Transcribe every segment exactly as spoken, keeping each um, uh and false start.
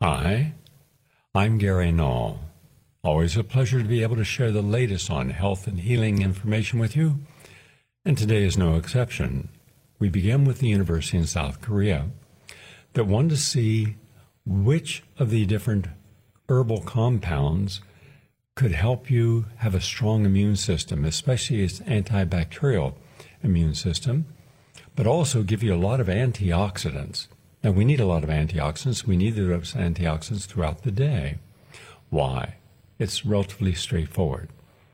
Hi, I'm Gary Null. Always a pleasure to be able to share the latest on health and healing information with you, and today is no exception. We begin with the university in South Korea that wanted to see which of the different herbal compounds could help you have a strong immune system, especially its antibacterial immune system, but also give you a lot of antioxidants. Now, we need a lot of antioxidants. We need those antioxidants throughout the day. Why? It's relatively straightforward.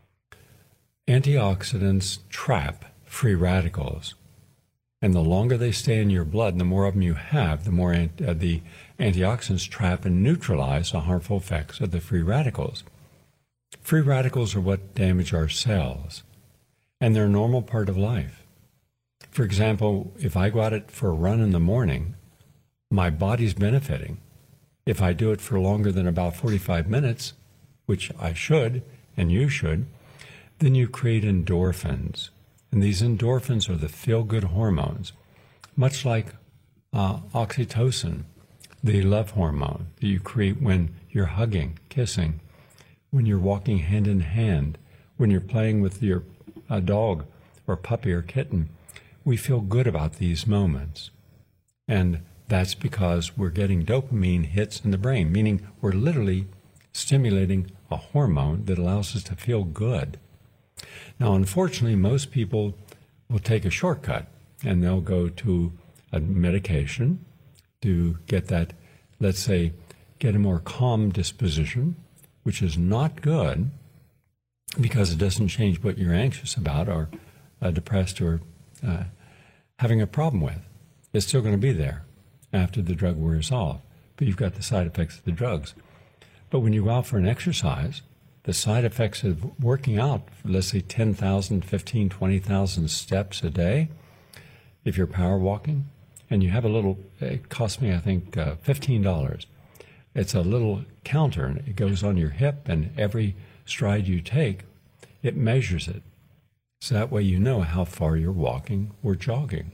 Antioxidants trap free radicals. And the longer they stay in your blood, and the more of them you have, the more ant- uh, the antioxidants trap and neutralize the harmful effects of the free radicals. Free radicals are what damage our cells, and they're a normal part of life. For example, if I go out for a run in the morning, my body's benefiting. If I do it for longer than about forty-five minutes, which I should, and you should, then you create endorphins. And these endorphins are the feel-good hormones, much like uh, oxytocin, the love hormone that you create when you're hugging, kissing, when you're walking hand in hand, when you're playing with your uh, dog or puppy or kitten. We feel good about these moments. And that's because we're getting dopamine hits in the brain, meaning we're literally stimulating a hormone that allows us to feel good. Now, unfortunately, most people will take a shortcut and they'll go to a medication to get that, let's say, get a more calm disposition, which is not good because it doesn't change what you're anxious about or uh, depressed or uh, having a problem with. It's still going to be there after the drug wears off, but you've got the side effects of the drugs. But when you go out for an exercise, the side effects of working out, let's say ten thousand, fifteen, twenty thousand steps a day, if you're power walking, and you have a little, it cost me, I think, uh, fifteen dollars. It's a little counter, and it goes on your hip, and every stride you take, it measures it. So that way you know how far you're walking or jogging.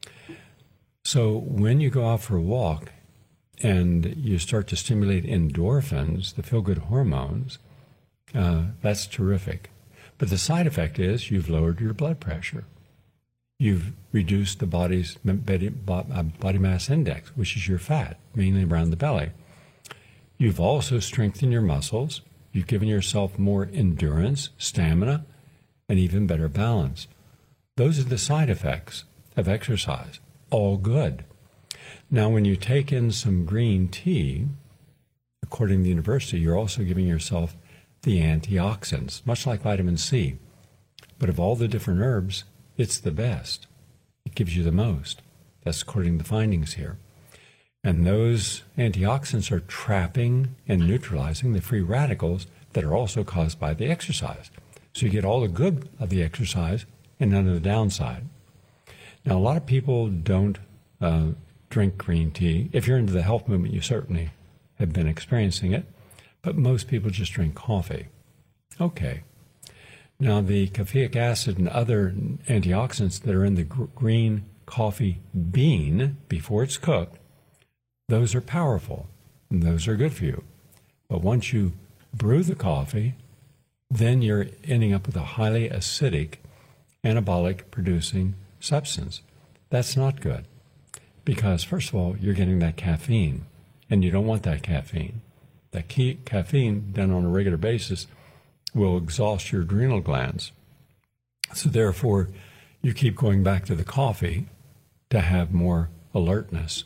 So when you go out for a walk and you start to stimulate endorphins, the feel-good hormones, uh, that's terrific. But the side effect is you've lowered your blood pressure. You've reduced the body's body mass index, which is your fat, mainly around the belly. You've also strengthened your muscles. You've given yourself more endurance, stamina, and even better balance. Those are the side effects of exercise. All good. Now, when you take in some green tea, according to the university, you're also giving yourself the antioxidants, much like vitamin C. But of all the different herbs, it's the best. It gives you the most. That's according to the findings here. And those antioxidants are trapping and neutralizing the free radicals that are also caused by the exercise. So you get all the good of the exercise and none of the downside. Now, a lot of people don't uh, drink green tea. If you're into the health movement, you certainly have been experiencing it. But most people just drink coffee. Okay. Now, the caffeic acid and other antioxidants that are in the gr- green coffee bean before it's cooked, those are powerful, and those are good for you. But once you brew the coffee, then you're ending up with a highly acidic, anabolic-producing substance. That's not good because, first of all, you're getting that caffeine, and you don't want that caffeine. That key, caffeine done on a regular basis will exhaust your adrenal glands. So therefore, you keep going back to the coffee to have more alertness.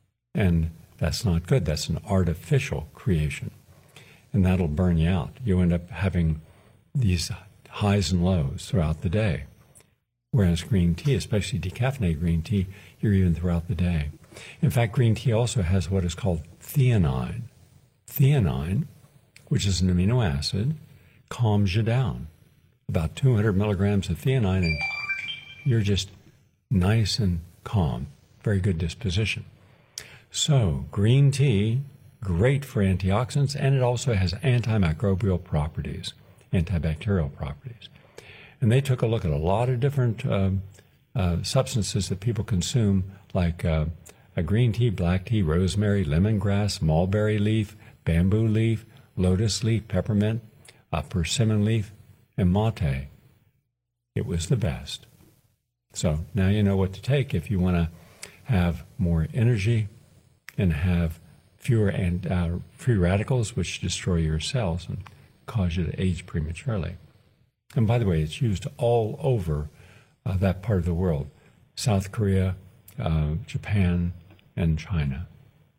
And that's not good. That's an artificial creation. And that'll burn you out. You end up having these highs and lows throughout the day. Whereas green tea, especially decaffeinated green tea, you're even throughout the day. In fact, green tea also has what is called theanine. Theanine, which is an amino acid, calms you down. About two hundred milligrams of theanine, and you're just nice and calm. Very good disposition. So, green tea, great for antioxidants, and it also has antimicrobial properties, antibacterial properties. And they took a look at a lot of different uh, uh, substances that people consume, like uh, a green tea, black tea, rosemary, lemongrass, mulberry leaf, bamboo leaf, lotus leaf, peppermint, a persimmon leaf, and mate. It was the best. So now you know what to take if you want to have more energy and have fewer and uh, free radicals, which destroy your cells and cause you to age prematurely. And by the way, it's used all over uh, that part of the world: South Korea, uh, Japan, and China.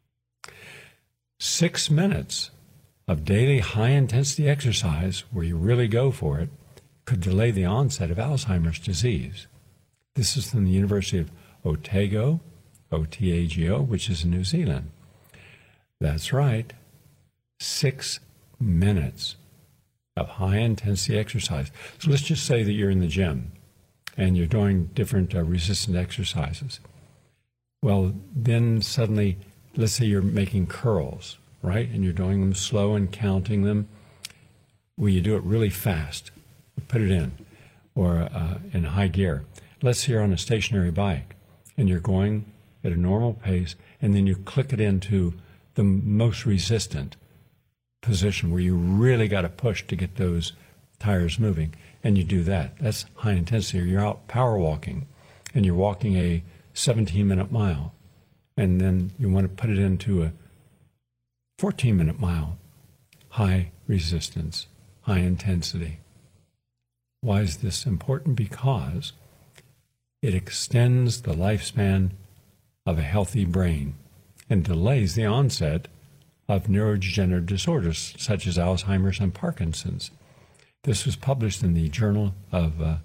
Six minutes of daily high-intensity exercise, where you really go for it, could delay the onset of Alzheimer's disease. This is from the University of Otago, O T A G O, which is in New Zealand. That's right, six minutes of high-intensity exercise. So let's just say that you're in the gym and you're doing different uh, resistant exercises. Well, then suddenly, let's say you're making curls, right? And you're doing them slow and counting them. Well, you do it really fast. Put it in, or uh, in high gear. Let's say you're on a stationary bike and you're going at a normal pace, and then you click it into the most resistant position where you really got to push to get those tires moving, and you do that. That's high intensity. Or you're out power walking and you're walking a seventeen minute mile, and then you want to put it into a fourteen minute mile, high resistance, high intensity. Why is this important? Because it extends the lifespan of a healthy brain and delays the onset of neurodegenerative disorders such as Alzheimer's and Parkinson's. This was published in the Journal of uh,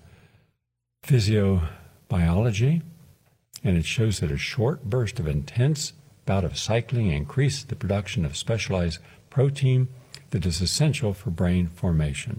Physiobiology, and it shows that a short burst of intense bout of cycling increased the production of specialized protein that is essential for brain formation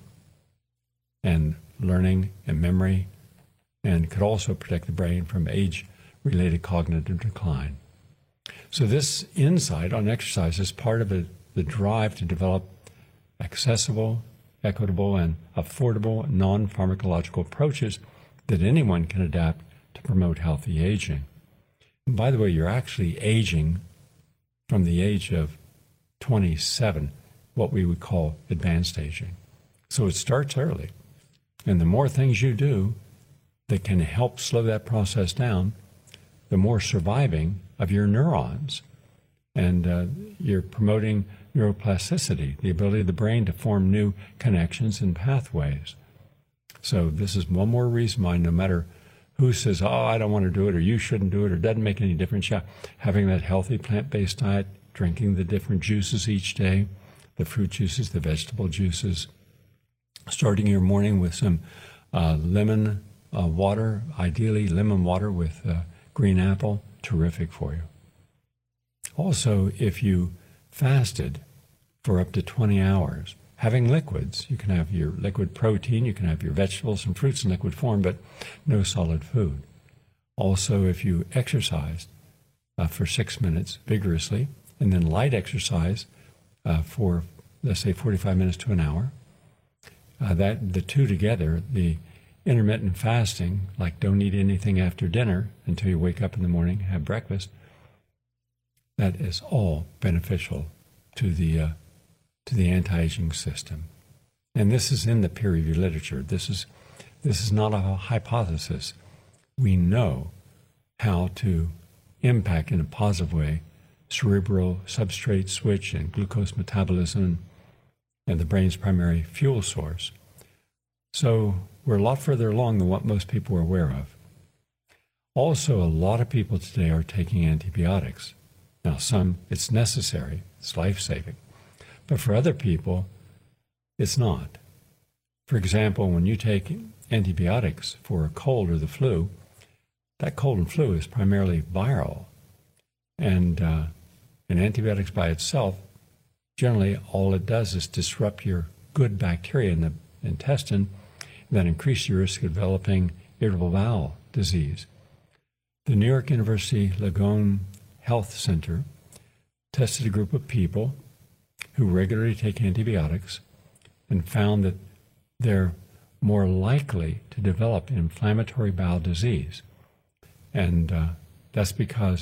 and learning and memory, and could also protect the brain from age-related cognitive decline. So this insight on exercise is part of a, the drive to develop accessible, equitable, and affordable non-pharmacological approaches that anyone can adapt to promote healthy aging. And by the way, you're actually aging from the age of twenty-seven, what we would call advanced aging. So it starts early. And the more things you do that can help slow that process down, the more surviving of your neurons. And uh, you're promoting neuroplasticity, the ability of the brain to form new connections and pathways. So this is one more reason why, no matter who says, oh, I don't want to do it, or you shouldn't do it, or doesn't make any difference, yeah, having that healthy plant-based diet, drinking the different juices each day, the fruit juices, the vegetable juices, starting your morning with some uh, lemon uh, water, ideally lemon water with uh, green apple, terrific for you. Also, if you fasted for up to twenty hours, having liquids, you can have your liquid protein, you can have your vegetables and fruits in liquid form, but no solid food. Also, if you exercised uh, for six minutes vigorously, and then light exercise uh, for, let's say, forty-five minutes to an hour, Uh, that the two together, the intermittent fasting, like don't eat anything after dinner until you wake up in the morning, have breakfast, that is all beneficial to the uh, to the anti-aging system. And this is in the peer-reviewed literature. This is this is not a hypothesis. We know how to impact in a positive way cerebral substrate switch and glucose metabolism and the brain's primary fuel source. So we're a lot further along than what most people are aware of. Also, a lot of people today are taking antibiotics. Now, some, it's necessary, it's life-saving. But for other people, it's not. For example, when you take antibiotics for a cold or the flu, that cold and flu is primarily viral. And, uh, and antibiotics by itself, generally all it does is disrupt your good bacteria in the intestine, and then increase your risk of developing irritable bowel disease. The New York University Langone Health Center tested a group of people who regularly take antibiotics and found that they're more likely to develop inflammatory bowel disease. And uh, that's because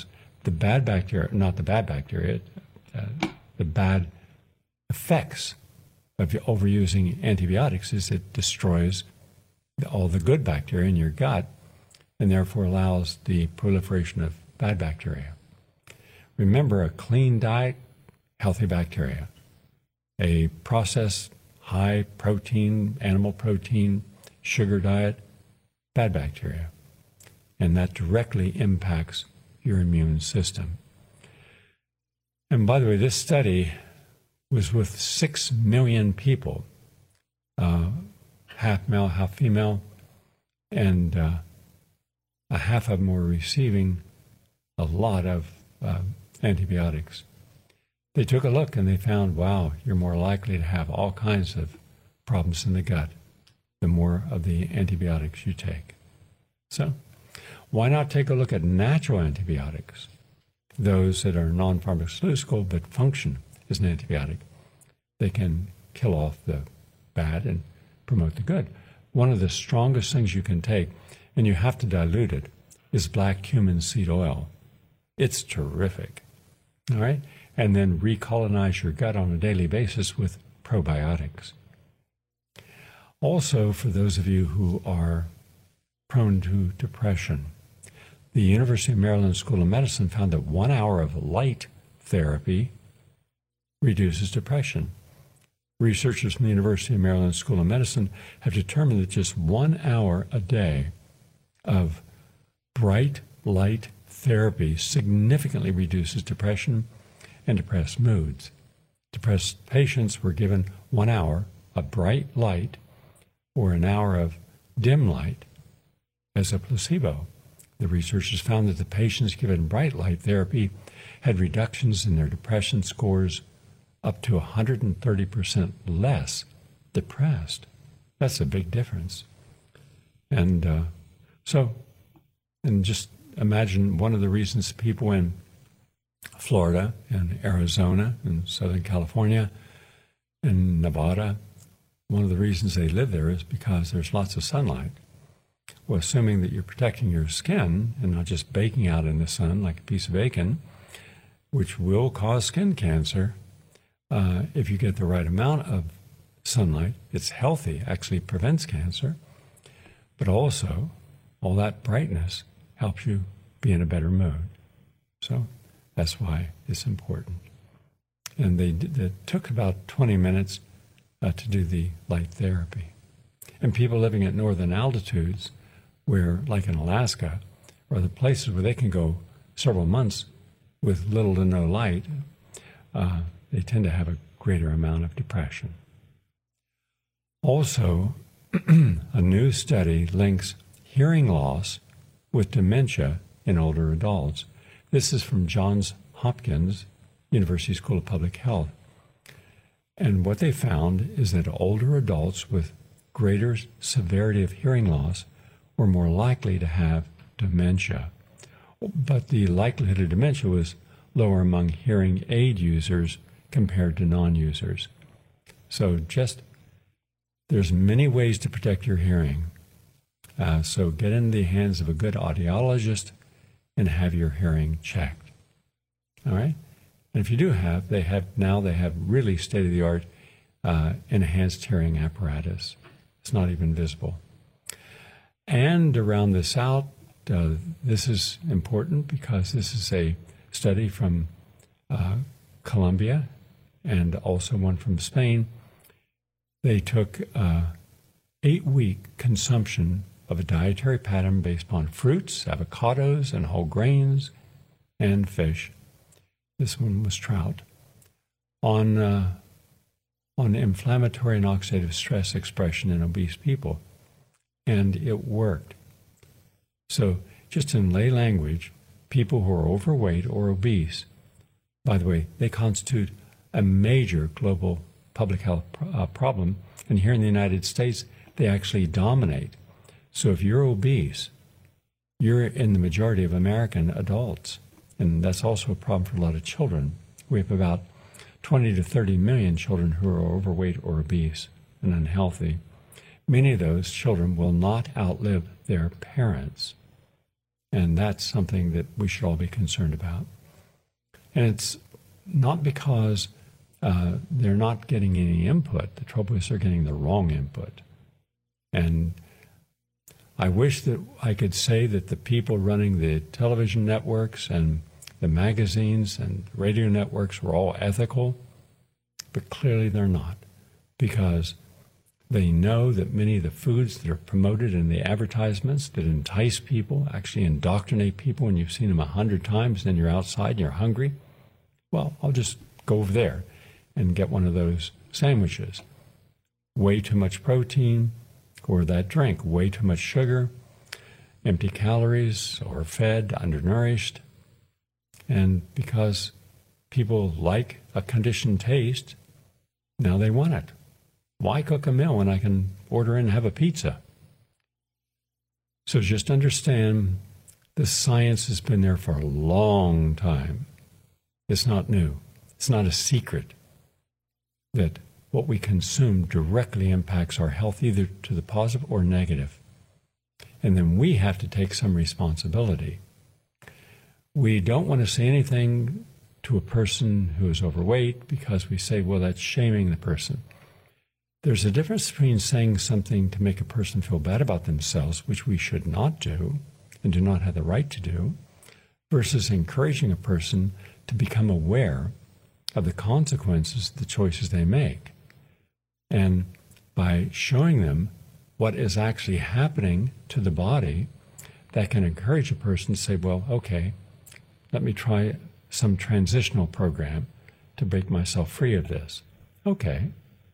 the bad bacteria, not the bad bacteria, uh, the bad effects of overusing antibiotics is it destroys all the good bacteria in your gut and therefore allows the proliferation of bad bacteria. Remember, a clean diet, healthy bacteria. A processed, high protein, animal protein, sugar diet, bad bacteria. And that directly impacts your immune system. And by the way, this study was with six million people, uh, half male, half female, and uh, a half of them were receiving a lot of uh, antibiotics. They took a look and they found, wow, you're more likely to have all kinds of problems in the gut the more of the antibiotics you take. So why not take a look at natural antibiotics, those that are non-pharmaceutical but function as an antibiotic? They can kill off the bad and promote the good. One of the strongest things you can take, and you have to dilute it, is black cumin seed oil. It's terrific. All right? And then recolonize your gut on a daily basis with probiotics. Also, for those of you who are prone to depression, the University of Maryland School of Medicine found that one hour of light therapy reduces depression. Researchers from the University of Maryland School of Medicine have determined that just one hour a day of bright light therapy significantly reduces depression and depressed moods. Depressed patients were given one hour of bright light or an hour of dim light as a placebo. The researchers found that the patients given bright light therapy had reductions in their depression scores up to one hundred thirty percent less depressed. That's a big difference. And uh, so, and just imagine one of the reasons people in Florida and Arizona and Southern California and Nevada, one of the reasons they live there is because there's lots of sunlight. Well, assuming that you're protecting your skin and not just baking out in the sun like a piece of bacon, which will cause skin cancer, uh, if you get the right amount of sunlight, it's healthy, actually prevents cancer, but also all that brightness helps you be in a better mood. So that's why it's important. And they, they took about twenty minutes uh, to do the light therapy. And people living at northern altitudes, where, like in Alaska, or the places where they can go several months with little to no light, uh, they tend to have a greater amount of depression. Also, a new study links hearing loss with dementia in older adults. This is from Johns Hopkins University School of Public Health. And what they found is that older adults with greater severity of hearing loss were more likely to have dementia. But the likelihood of dementia was lower among hearing aid users compared to non-users. So just, there's many ways to protect your hearing. Uh, so get in the hands of a good audiologist and have your hearing checked. All right? And if you do have, they have, now they have really state-of-the-art uh, enhanced hearing apparatus. It's not even visible. And to round this out, uh, this is important because this is a study from uh, Colombia and also one from Spain. They took uh, eight-week consumption of a dietary pattern based upon fruits, avocados, and whole grains, and fish. This one was trout. On, uh, on inflammatory and oxidative stress expression in obese people. And it worked. So just in lay language, people who are overweight or obese, by the way, they constitute a major global public health uh, problem. And here in the United States, they actually dominate. So if you're obese, you're in the majority of American adults. And that's also a problem for a lot of children. We have about twenty to thirty million children who are overweight or obese and unhealthy. Many of those children will not outlive their parents. And that's something that we should all be concerned about. And it's not because uh, they're not getting any input. The trouble is they're getting the wrong input. And I wish that I could say that the people running the television networks and the magazines and radio networks were all ethical, but clearly they're not, because they know that many of the foods that are promoted in the advertisements that entice people, actually indoctrinate people, and you've seen them a hundred times, then you're outside and you're hungry. Well, I'll just go over there and get one of those sandwiches. Way too much protein, or that drink, way too much sugar, empty calories, or fed, undernourished. And because people like a conditioned taste, now they want it. Why cook a meal when I can order in and have a pizza? So just understand the science has been there for a long time. It's not new. It's not a secret that what we consume directly impacts our health, either to the positive or negative. And then we have to take some responsibility. We don't want to say anything to a person who is overweight because we say, well, that's shaming the person. There's a difference between saying something to make a person feel bad about themselves, which we should not do and do not have the right to do, versus encouraging a person to become aware of the consequences of the choices they make. And by showing them what is actually happening to the body, that can encourage a person to say, well, okay, let me try some transitional program to break myself free of this. Okay.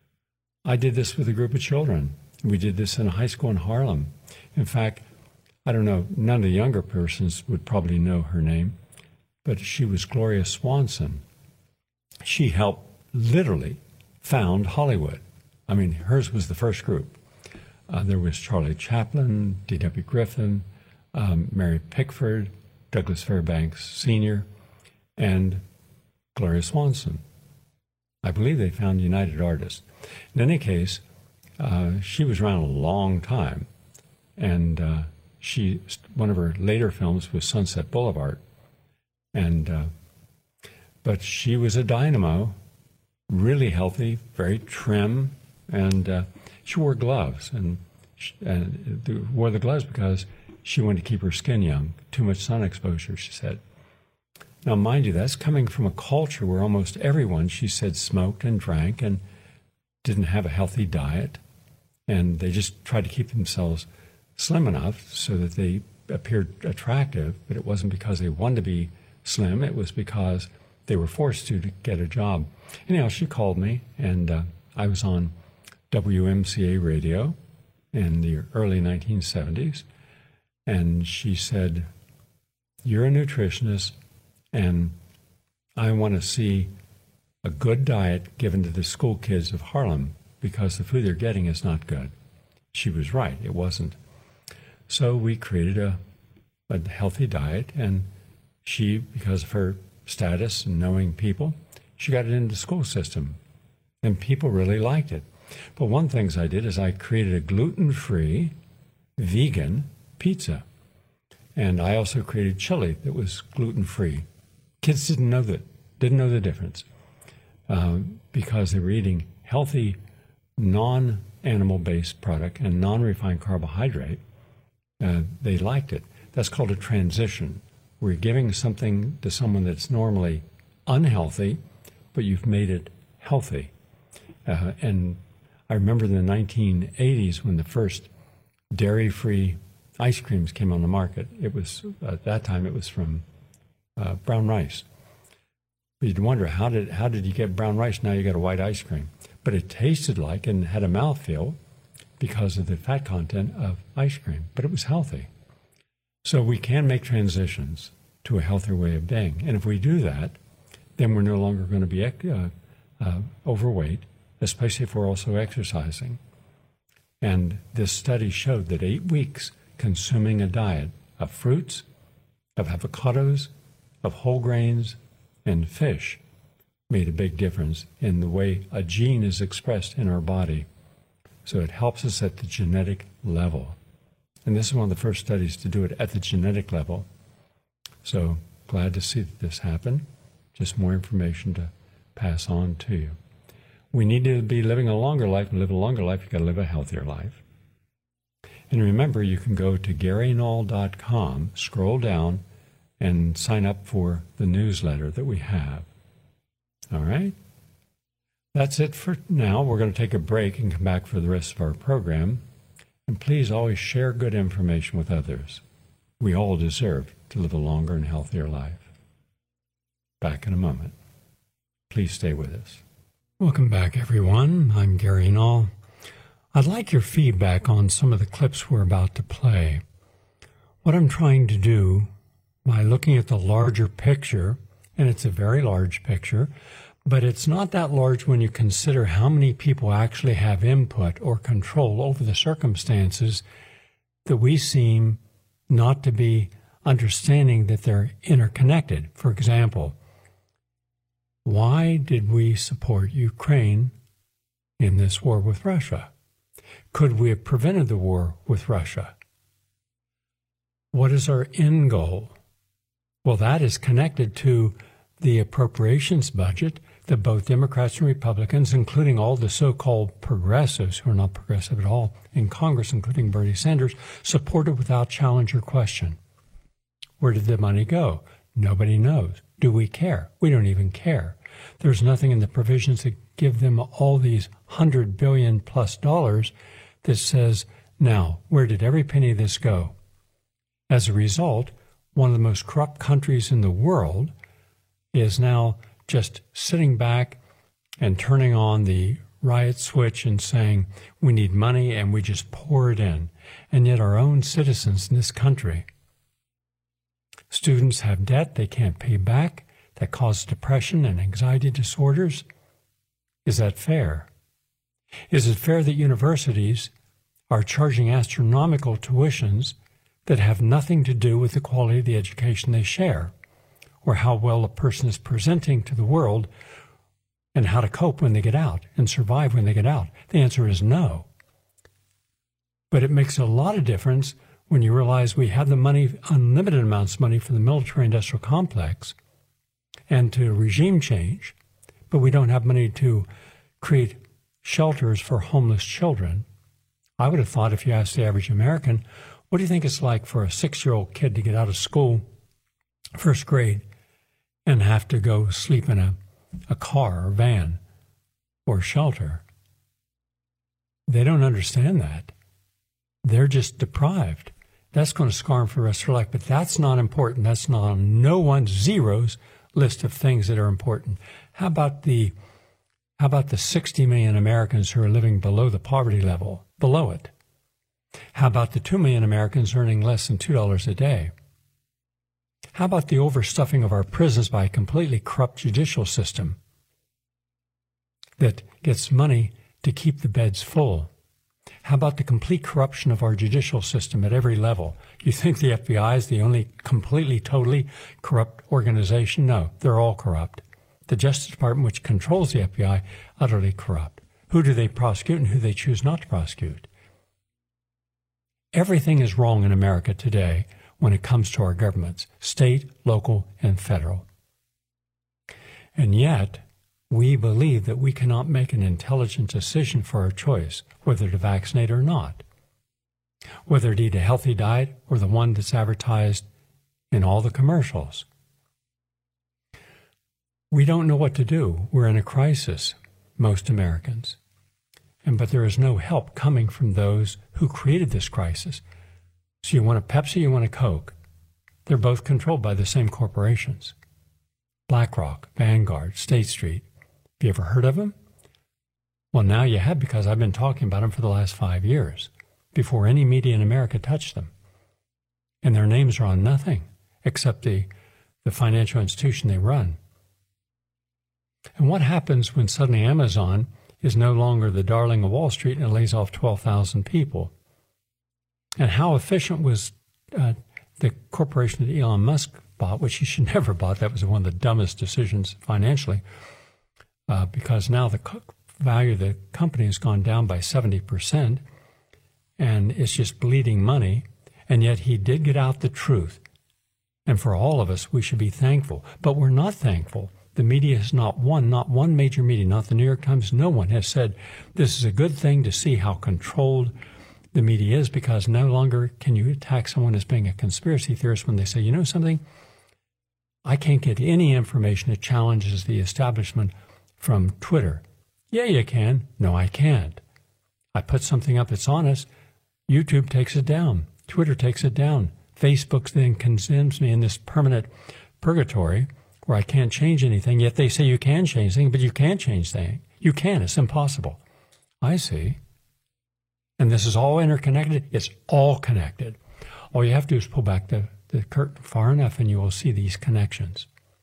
I did this with a group of children. We did this in a high school in Harlem. In fact, I don't know, none of the younger persons would probably know her name, but she was Gloria Swanson. She helped literally found Hollywood. I mean, hers was the first group. Uh, there was Charlie Chaplin, D W Griffin, um, Mary Pickford, Douglas Fairbanks Senior, and Gloria Swanson. I believe they found United Artists. In any case, uh, she was around a long time, and uh, she one of her later films was Sunset Boulevard, and uh, but she was a dynamo, really healthy, very trim, and uh, she wore gloves, and, she, and wore the gloves because she wanted to keep her skin young. Too much sun exposure, she said. Now, mind you, that's coming from a culture where almost everyone, she said, smoked and drank and didn't have a healthy diet, and they just tried to keep themselves slim enough so that they appeared attractive, but it wasn't because they wanted to be slim, it was because they were forced to to get a job. Anyhow, she called me, and uh, I was on W M C A radio in the early nineteen seventies, and she said, you're a nutritionist, and I want to see a good diet given to the school kids of Harlem because the food they're getting is not good. She was right, it wasn't. So we created a, a healthy diet, and she, because of her status and knowing people, she got it into the school system, and people really liked it. But one of the things I did is I created a gluten-free, vegan pizza, and I also created chili that was gluten-free. Kids didn't know that, didn't know the difference um, because they were eating healthy, non-animal-based product and non-refined carbohydrate. Uh, they liked it. That's called a transition. We're giving something to someone that's normally unhealthy, but you've made it healthy. Uh, and I remember in the nineteen eighties when the first dairy-free ice creams came on the market. It was, at that time, it was from uh, brown rice. You'd wonder, how did how did you get brown rice? Now you got a white ice cream. But it tasted like and had a mouthfeel because of the fat content of ice cream, but it was healthy. So we can make transitions to a healthier way of being. And if we do that, then we're no longer going to be uh, uh, overweight, especially if we're also exercising. And this study showed that eight weeks consuming a diet of fruits, of avocados, of whole grains, and fish made a big difference in the way a gene is expressed in our body. So it helps us at the genetic level. And this is one of the first studies to do it at the genetic level. So glad to see that this happened. Just more information to pass on to you. We need to be living a longer life. And live a longer life, you've got to live a healthier life. And remember, you can go to Gary Null dot com, scroll down, and sign up for the newsletter that we have. All right? That's it for now. We're going to take a break and come back for the rest of our program. And please always share good information with others. We all deserve to live a longer and healthier life. Back in a moment. Please stay with us. Welcome back, everyone. I'm Gary Null. I'd like your feedback on some of the clips we're about to play. What I'm trying to do by looking at the larger picture, and it's a very large picture, but it's not that large when you consider how many people actually have input or control over the circumstances that we seem not to be understanding that they're interconnected. For example, why did we support Ukraine in this war with Russia? Could we have prevented the war with Russia? What is our end goal? Well, that is connected to the appropriations budget that both Democrats and Republicans, including all the so-called progressives, who are not progressive at all, in Congress, including Bernie Sanders, supported without challenge or question. Where did the money go? Nobody knows. Do we care? We don't even care. There's nothing in the provisions that give them all these hundred billion plus dollars that says, now, where did every penny of this go? As a result, one of the most corrupt countries in the world is now just sitting back and turning on the riot switch and saying, we need money, and we just pour it in. And yet our own citizens in this country, students have debt they can't pay back that causes depression and anxiety disorders. Is that fair? Is it fair that universities are charging astronomical tuitions that have nothing to do with the quality of the education they share, or how well a person is presenting to the world, and how to cope when they get out and survive when they get out? The answer is no. But it makes a lot of difference when you realize we have the money, unlimited amounts of money for the military-industrial complex and to regime change, but we don't have money to create shelters for homeless children. I would have thought, if you asked the average American, what do you think it's like for a six-year-old kid to get out of school, first grade, and have to go sleep in a, a car or van or shelter? They don't understand that. They're just deprived. That's going to scar them for the rest of their life, but that's not important. That's not on no one's zeros list of things that are important. How about the how about the sixty million Americans who are living below the poverty level, below it? How about the two million Americans earning less than two dollars a day? How about the overstuffing of our prisons by a completely corrupt judicial system that gets money to keep the beds full? How about the complete corruption of our judicial system at every level? You think the F B I is the only completely, totally corrupt organization? No, they're all corrupt. The Justice Department, which controls the F B I, utterly corrupt. Who do they prosecute and who they choose not to prosecute? Everything is wrong in America today when it comes to our governments, state, local, and federal. And yet, we believe that we cannot make an intelligent decision for our choice, whether to vaccinate or not, whether to eat a healthy diet or the one that's advertised in all the commercials. We don't know what to do. We're in a crisis, most Americans. And but there is no help coming from those who created this crisis. So you want a Pepsi, you want a Coke. They're both controlled by the same corporations. BlackRock, Vanguard, State Street. Have you ever heard of them? Well, now you have, because I've been talking about them for the last five years, before any media in America touched them. And their names are on nothing except the, the financial institution they run. And what happens when suddenly Amazon is no longer the darling of Wall Street and it lays off twelve thousand people? And how efficient was uh, the corporation that Elon Musk bought, which he should never have bought? That was one of the dumbest decisions financially, uh, because now the co- value of the company has gone down by seventy percent, and it's just bleeding money, and yet he did get out the truth. And for all of us, we should be thankful. But we're not thankful. The media has not one, not one major media, not the New York Times, no one has said this is a good thing to see how controlled the media is, because no longer can you attack someone as being a conspiracy theorist when they say, you know something, I can't get any information that challenges the establishment from Twitter. Yeah, you can. No, I can't. I put something up that's honest. YouTube takes it down. Twitter takes it down. Facebook then condemns me in this permanent purgatory where I can't change anything, yet they say you can change things, but you can't change things. You can. It's impossible. I see. And this is all interconnected. It's all connected. All you have to do is pull back the, the curtain far enough and you will see these connections.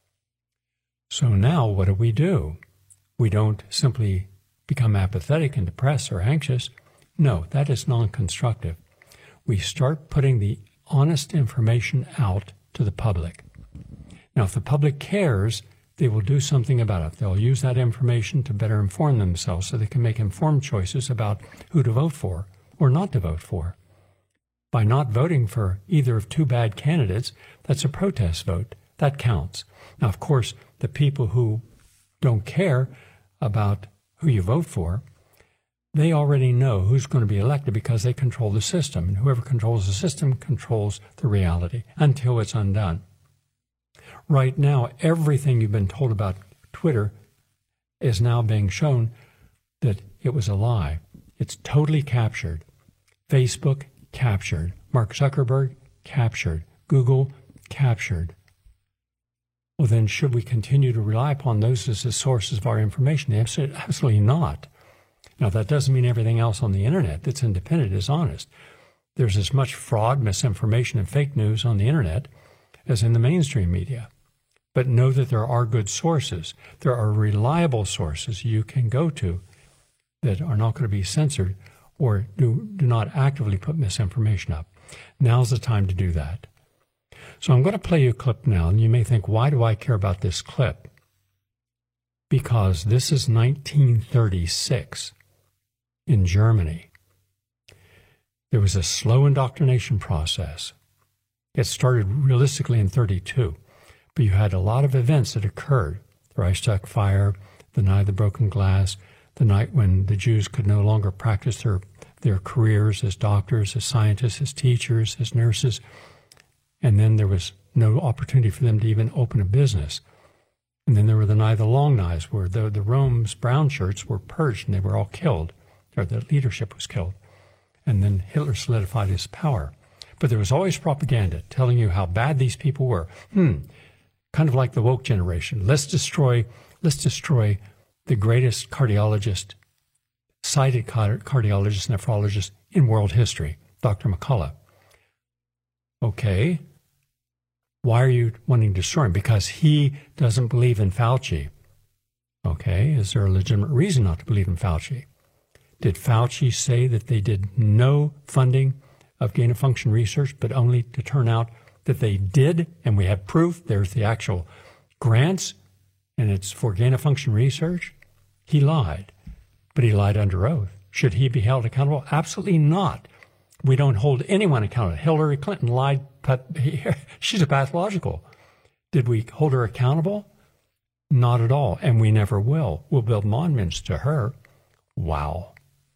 So now what do we do? We don't simply become apathetic and depressed or anxious. No, that is non-constructive. We start putting the honest information out to the public. Now, if the public cares, they will do something about it. They'll use that information to better inform themselves so they can make informed choices about who to vote for or not to vote for. By not voting for either of two bad candidates, that's a protest vote. That counts. Now, of course, the people who don't care about who you vote for, they already know who's going to be elected because they control the system. And whoever controls the system controls the reality until it's undone. Right now, everything you've been told about Twitter is now being shown that it was a lie. It's totally captured. Facebook, captured. Mark Zuckerberg, captured. Google, captured. Well, then should we continue to rely upon those as the sources of our information? Absolutely not. Now, that doesn't mean everything else on the internet that's independent is honest. There's as much fraud, misinformation, and fake news on the internet as in the mainstream media. But know that there are good sources. There are reliable sources you can go to that are not going to be censored or do, do not actively put misinformation up. Now's the time to do that. So I'm going to play you a clip now, and you may think, why do I care about this clip? Because this is nineteen thirty-six in Germany. There was a slow indoctrination process. It started realistically in thirty-two, but you had a lot of events that occurred. The Reichstag fire, the night of the broken glass, the night when the Jews could no longer practice their, their careers as doctors, as scientists, as teachers, as nurses. And then there was no opportunity for them to even open a business. And then there were the night of the long knives, where the, the Rome's brown shirts were purged and they were all killed, or the leadership was killed. And then Hitler solidified his power. But there was always propaganda telling you how bad these people were. Hmm, kind of like the woke generation. Let's destroy, let's destroy the greatest cardiologist, cited cardiologist, nephrologist in world history, Doctor McCullough. Okay, why are you wanting to destroy him? Because he doesn't believe in Fauci. Okay, is there a legitimate reason not to believe in Fauci? Did Fauci say that they did no funding of gain-of-function research, but only to turn out that they did, and we have proof, there's the actual grants, and it's for gain-of-function research? He lied, but he lied under oath. Should he be held accountable? Absolutely not. We don't hold anyone accountable. Hillary Clinton lied, but she's a pathological. Did we hold her accountable? Not at all, and we never will. We'll build monuments to her. Wow.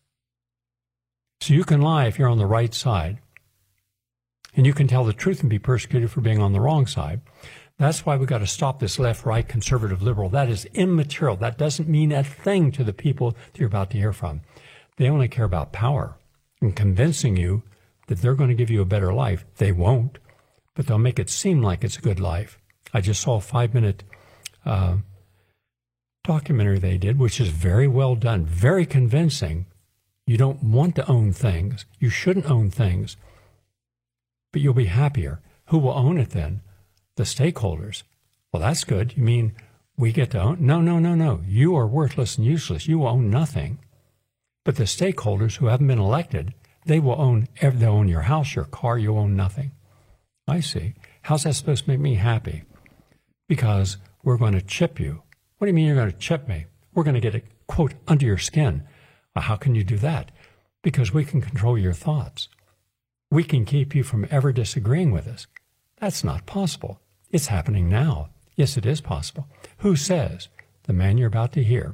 So you can lie if you're on the right side, and you can tell the truth and be persecuted for being on the wrong side. That's why we've got to stop this left, right, conservative, liberal. That is immaterial. That doesn't mean a thing to the people that you're about to hear from. They only care about power and convincing you that they're going to give you a better life. They won't, but they'll make it seem like it's a good life. I just saw a five-minute uh, documentary they did, which is very well done, very convincing. You don't want to own things. You shouldn't own things, but you'll be happier. Who will own it then? The stakeholders. Well, that's good. You mean we get to own? No, no, no, no. You are worthless and useless. You will own nothing. But the stakeholders who haven't been elected, they will own, they'll own your house, your car, you'll own nothing. I see. How's that supposed to make me happy? Because we're going to chip you. What do you mean you're going to chip me? We're going to get it, quote, under your skin. Well, how can you do that? because we can control your thoughts. We can keep you from ever disagreeing with us. That's not possible. It's happening now. Yes, it is possible. Who says? The man you're about to hear.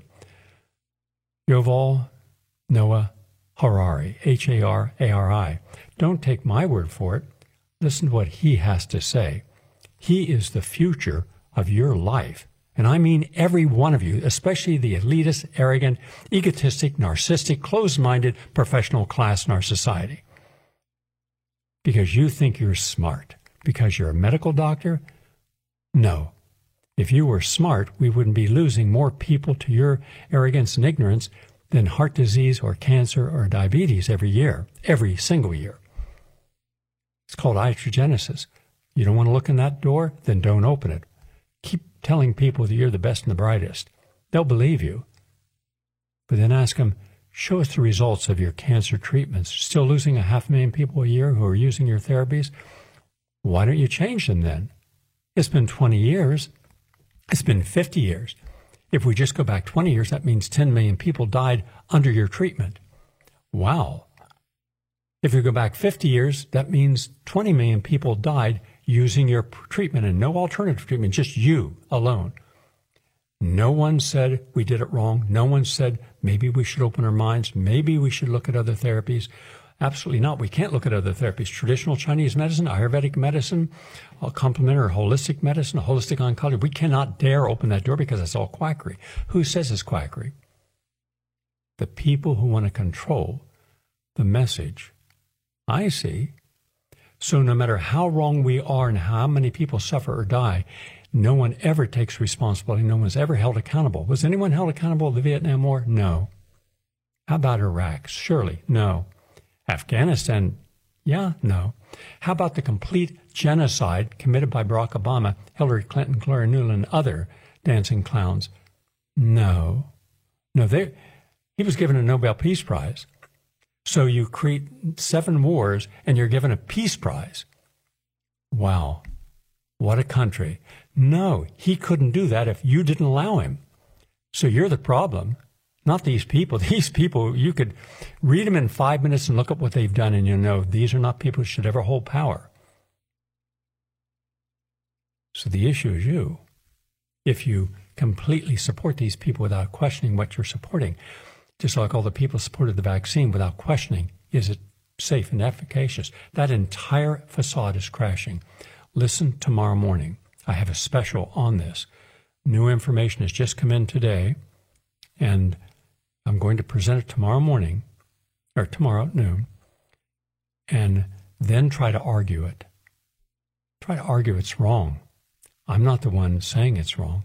Yuval Noah Harari, H A R A R I. Don't take my word for it. Listen to what he has to say. He is the future of your life. And I mean every one of you, especially the elitist, arrogant, egotistic, narcissistic, closed-minded professional class in our society. Because you think you're smart. Because you're a medical doctor? No. If you were smart, we wouldn't be losing more people to your arrogance and ignorance than heart disease or cancer or diabetes every year, every single year. It's called iatrogenesis. You don't want to look in that door? Then don't open it. Keep telling people that you're the best and the brightest. They'll believe you. But then ask them, show us the results of your cancer treatments. Still losing a half million people a year who are using your therapies? Why don't you change them then? It's been twenty years. It's been fifty years. If we just go back twenty years, that means ten million people died under your treatment. Wow. If you go back fifty years, that means twenty million people died using your treatment and no alternative treatment, just you alone. No one said we did it wrong. No one said maybe we should open our minds. Maybe we should look at other therapies. Absolutely not. We can't look at other therapies. Traditional Chinese medicine, Ayurvedic medicine, complementary holistic medicine, holistic oncology. We cannot dare open that door because it's all quackery. Who says it's quackery? The people who want to control the message. I see. So no matter how wrong we are and how many people suffer or die, no one ever takes responsibility. No one's ever held accountable. Was anyone held accountable in the Vietnam War? No. How about Iraq? Surely, no. Afghanistan? Yeah, no. How about the complete genocide committed by Barack Obama, Hillary Clinton, Gloria Nuland, and other dancing clowns? No. No, they, he was given a Nobel Peace Prize. So you create seven wars and you're given a peace prize. Wow. What a country. No, he couldn't do that if you didn't allow him. So you're the problem, not these people. These people, you could read them in five minutes and look at what they've done and you'll know these are not people who should ever hold power. So the issue is you. If you completely support these people without questioning what you're supporting, just like all the people supported the vaccine without questioning, is it safe and efficacious? That entire facade is crashing. Listen tomorrow morning. I have a special on this. New information has just come in today, and I'm going to present it tomorrow morning, or tomorrow at noon, and then try to argue it. Try to argue it's wrong. I'm not the one saying it's wrong.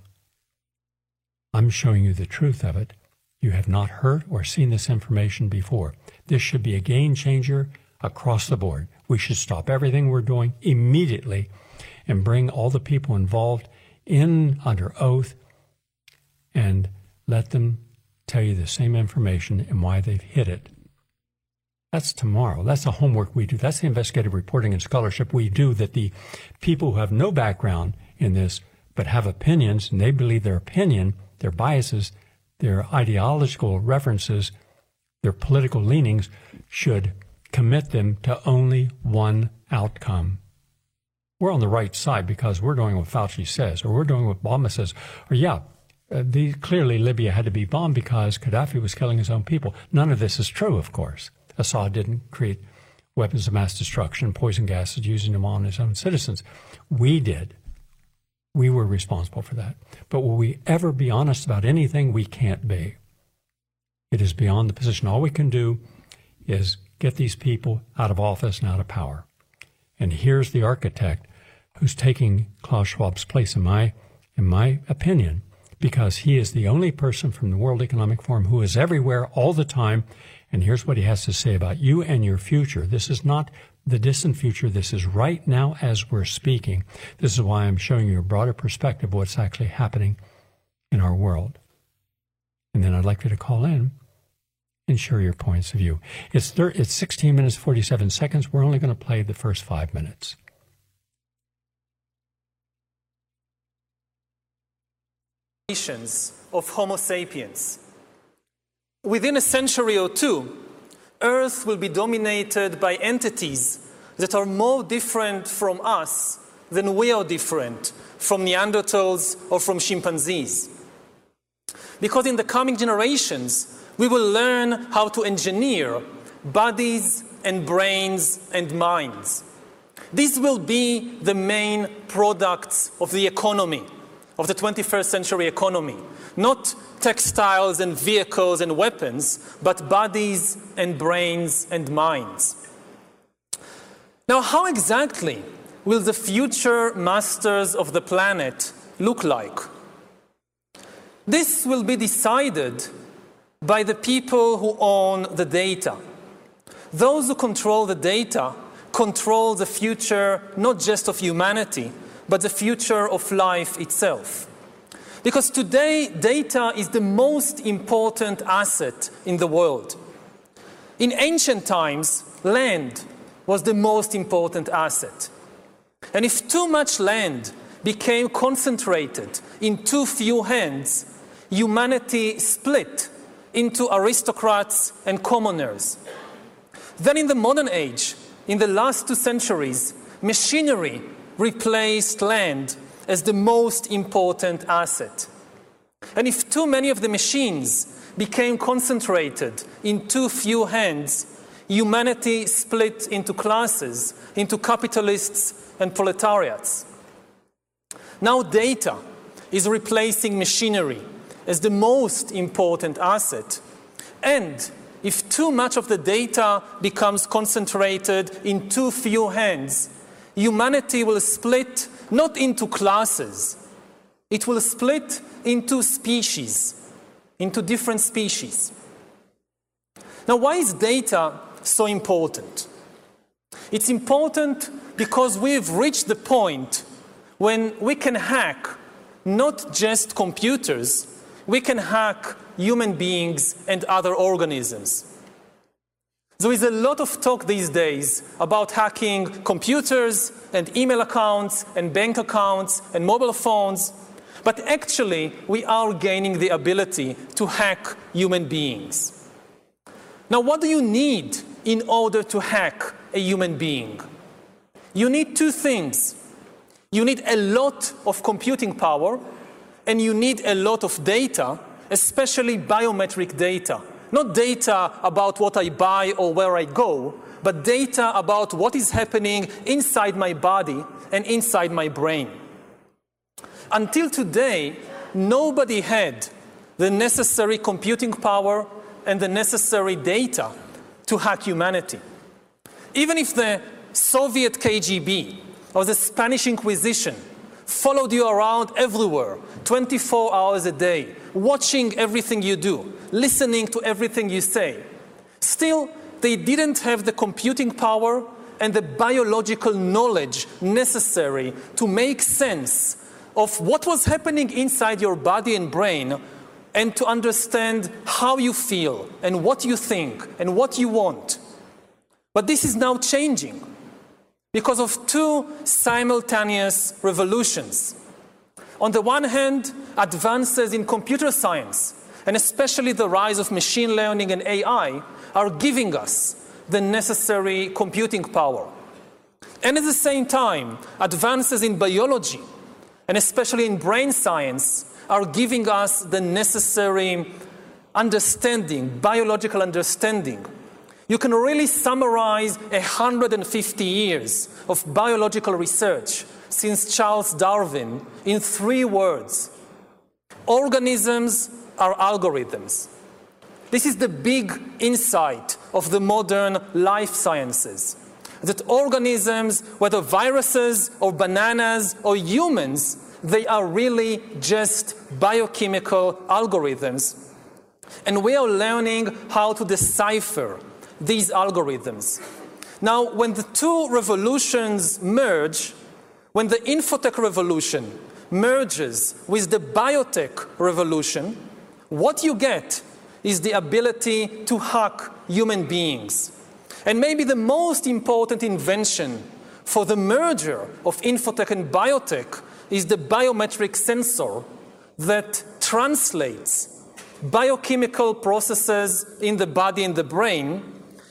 I'm showing you the truth of it. You have not heard or seen this information before. This should be a game changer across the board. We should stop everything we're doing immediately and bring all the people involved in under oath and let them tell you the same information and why they've hid it. That's tomorrow. That's the homework we do. That's the investigative reporting and scholarship we do, that the people who have no background in this but have opinions, and they believe their opinion, their biases, their ideological references, their political leanings, should commit them to only one outcome. We're on the right side because we're doing what Fauci says, or we're doing what Obama says, or yeah, uh, the, clearly Libya had to be bombed because Gaddafi was killing his own people. None of this is true, of course. Assad didn't create weapons of mass destruction, poison gases, using them on his own citizens. We did. We were responsible for that. But will we ever be honest about anything? We can't be. It is beyond the position. All we can do is get these people out of office and out of power. And here's the architect who's taking Klaus Schwab's place, in my, in my opinion, because he is the only person from the World Economic Forum who is everywhere all the time. And here's what he has to say about you and your future. This is not the distant future. This is right now as we're speaking. This is why I'm showing you a broader perspective of what's actually happening in our world. And then I'd like you to call in and share your points of view. It's, thir- it's sixteen minutes, forty-seven seconds. We're only going to play the first five minutes. Of Homo sapiens. Within a century or two, Earth will be dominated by entities that are more different from us than we are different from Neanderthals or from chimpanzees. Because in the coming generations, we will learn how to engineer bodies and brains and minds. These will be the main products of the economy, of the twenty-first century economy. Not textiles and vehicles and weapons, but bodies and brains and minds. Now, how exactly will the future masters of the planet look like? This will be decided by the people who own the data. Those who control the data control the future not just of humanity, but the future of life itself. Because today, data is the most important asset in the world. In ancient times, land was the most important asset. And if too much land became concentrated in too few hands, humanity split into aristocrats and commoners. Then in the modern age, in the last two centuries, machinery replaced land as the most important asset. And if too many of the machines became concentrated in too few hands, humanity split into classes, into capitalists and proletariats. Now data is replacing machinery as the most important asset. And if too much of the data becomes concentrated in too few hands, humanity will split not into classes, it will split into species, into different species. Now, why is data so important? It's important because we've reached the point when we can hack not just computers, we can hack human beings and other organisms. There is a lot of talk these days about hacking computers and email accounts and bank accounts and mobile phones, but actually we are gaining the ability to hack human beings. Now, what do you need in order to hack a human being? You need two things. You need a lot of computing power, and you need a lot of data, especially biometric data. Not data about what I buy or where I go, but data about what is happening inside my body and inside my brain. Until today, nobody had the necessary computing power and the necessary data to hack humanity. Even if the Soviet K G B or the Spanish Inquisition followed you around everywhere, twenty-four hours a day, watching everything you do, listening to everything you say, still, they didn't have the computing power and the biological knowledge necessary to make sense of what was happening inside your body and brain and to understand how you feel and what you think and what you want. But this is now changing because of two simultaneous revolutions. On the one hand, advances in computer science, and especially the rise of machine learning and A I, are giving us the necessary computing power. And at the same time, advances in biology, and especially in brain science, are giving us the necessary understanding, biological understanding. You can really summarize one hundred fifty years of biological research since Charles Darwin in three words. Organisms are algorithms. This is the big insight of the modern life sciences, that organisms, whether viruses or bananas or humans, they are really just biochemical algorithms. And we are learning how to decipher these algorithms. Now, when the two revolutions merge, when the infotech revolution merges with the biotech revolution, what you get is the ability to hack human beings. And maybe the most important invention for the merger of infotech and biotech is the biometric sensor that translates biochemical processes in the body and the brain